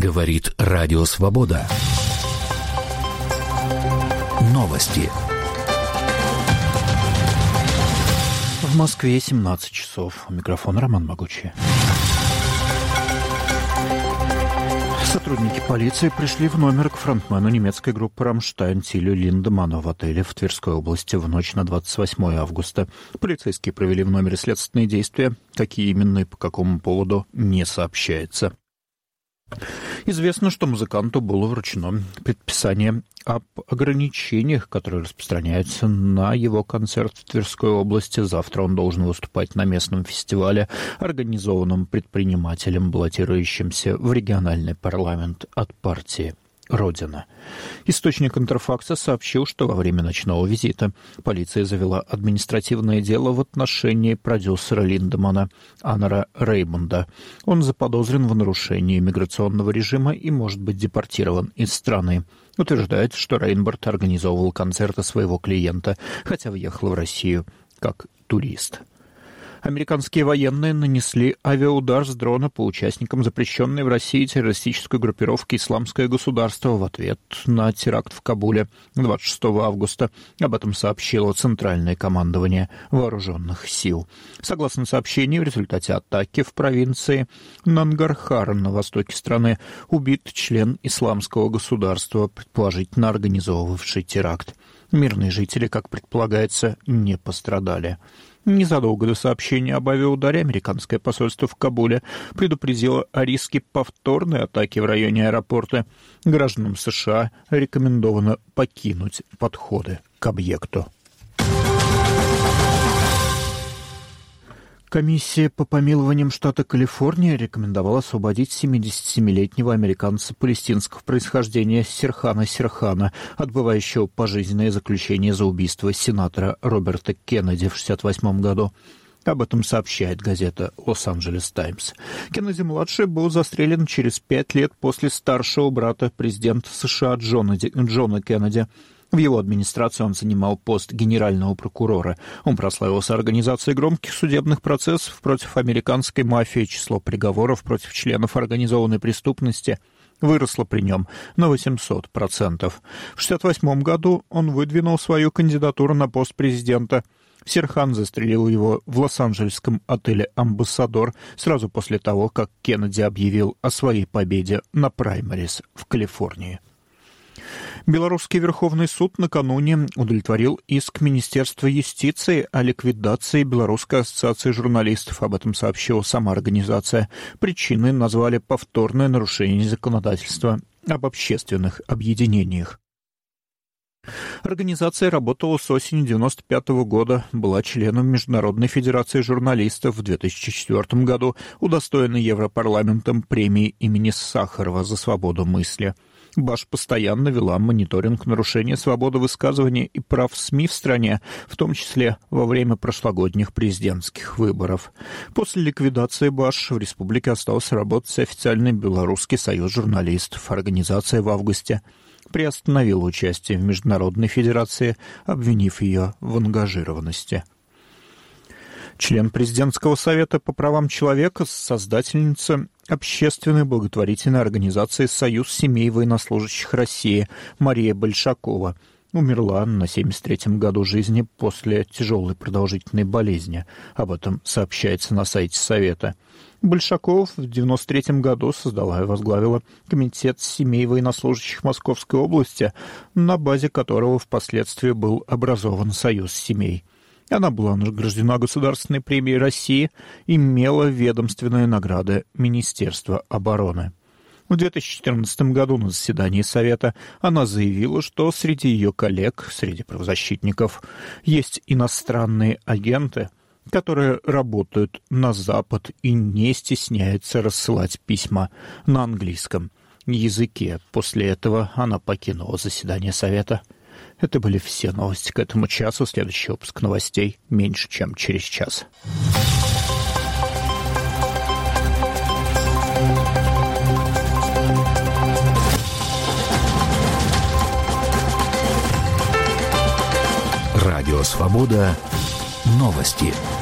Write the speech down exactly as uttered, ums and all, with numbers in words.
Говорит Радио Свобода. Новости. В Москве семнадцать часов. У микрофона Роман Могучий. Сотрудники полиции пришли в номер к фронтмену немецкой группы «Рамштайн» Тилю Линдеманну в отеле в Тверской области в ночь на двадцать восьмое августа. Полицейские провели в номере следственные действия. Какие именно и по какому поводу, не сообщается. Известно, что музыканту было вручено предписание об ограничениях, которые распространяются на его концерт в Тверской области. Завтра он должен выступать на местном фестивале, организованном предпринимателем, баллотирующимся в региональный парламент от партии «Родина». Источник Интерфакса сообщил, что во время ночного визита полиция завела административное дело в отношении продюсера Линдеманна Аннера Реймонда. Он заподозрен в нарушении миграционного режима и может быть депортирован из страны. Утверждает, что Рейнборд организовывал концерты своего клиента, хотя въехал в Россию как турист. Американские военные нанесли авиаудар с дрона по участникам запрещенной в России террористической группировки «Исламское государство» в ответ на теракт в Кабуле двадцать шестого августа. Об этом сообщило Центральное командование вооруженных сил. Согласно сообщению, в результате атаки в провинции Нангархар на востоке страны убит член «Исламского государства», предположительно организовывавший теракт. Мирные жители, как предполагается, не пострадали. Незадолго до сообщения об авиаударе американское посольство в Кабуле предупредило о риске повторной атаки в районе аэропорта. Гражданам США рекомендовано покинуть подходы к объекту. Комиссия по помилованиям штата Калифорния рекомендовала освободить семидесятисемилетнего американца палестинского происхождения Серхана Серхана, отбывающего пожизненное заключение за убийство сенатора Роберта Кеннеди в шестьдесят восьмом году. Об этом сообщает газета «Лос-Анджелес Таймс». Кеннеди-младший был застрелен через пять лет после старшего брата президента США Джона, Джона Кеннеди. В его администрации он занимал пост генерального прокурора. Он прославился организацией громких судебных процессов против американской мафии. Число приговоров против членов организованной преступности выросло при нем на восемьсот процентов. В шестьдесят восьмом году он выдвинул свою кандидатуру на пост президента. Серхан застрелил его в лос-анджелесском отеле «Амбассадор» сразу после того, как Кеннеди объявил о своей победе на праймерис в Калифорнии. Белорусский Верховный суд накануне удовлетворил иск Министерства юстиции о ликвидации Белорусской ассоциации журналистов. Об этом сообщила сама организация. Причиной назвали повторное нарушение законодательства об общественных объединениях. Организация работала с осени девяносто пятого года, была членом Международной федерации журналистов. В две тысячи четвёртом году удостоена Европарламентом премии имени Сахарова за свободу мысли. Баш постоянно вела мониторинг нарушения свободы высказывания и прав СМИ в стране, в том числе во время прошлогодних президентских выборов. После ликвидации Баш в республике остался работать официальный Белорусский союз журналистов. Организация в августе приостановила участие в Международной федерации, обвинив ее в ангажированности. Член президентского совета по правам человека, создательница общественной благотворительной организации «Союз семей военнослужащих России» Мария Большакова умерла на семьдесят третьем году жизни после тяжелой продолжительной болезни. Об этом сообщается на сайте Совета. Большакова в девяносто третьем году создала и возглавила комитет семей военнослужащих Московской области, на базе которого впоследствии был образован Союз семей. Она была награждена Государственной премией России, имела ведомственные награды Министерства обороны. В две тысячи четырнадцатом году на заседании Совета она заявила, что среди ее коллег, среди правозащитников, есть иностранные агенты, которые работают на Запад и не стесняются рассылать письма на английском языке. После этого она покинула заседание Совета. Это были все новости к этому часу. Следующий выпуск новостей меньше, чем через час. Радио «Свобода». Новости.